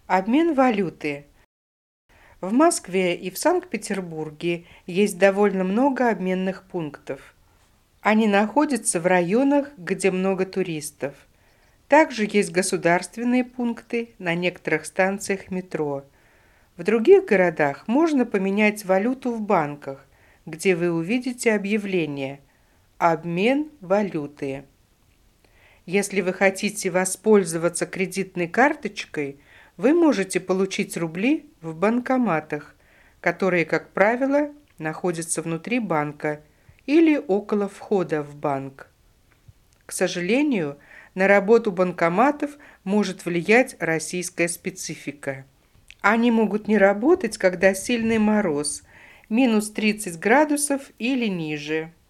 Обмен валюты. В Москве и в Санкт-Петербурге есть довольно много обменных пунктов. Они находятся в районах, где много туристов. Также есть государственные пункты на некоторых станциях метро. В других городах можно поменять валюту в банках, где вы увидите объявление «Обмен валюты». Если вы хотите воспользоваться кредитной карточкой, вы можете получить рубли в банкоматах, которые, как правило, находятся внутри банка или около входа в банк. К сожалению, на работу банкоматов может влиять российская специфика. Они могут не работать, когда сильный мороз, минус 30 градусов или ниже.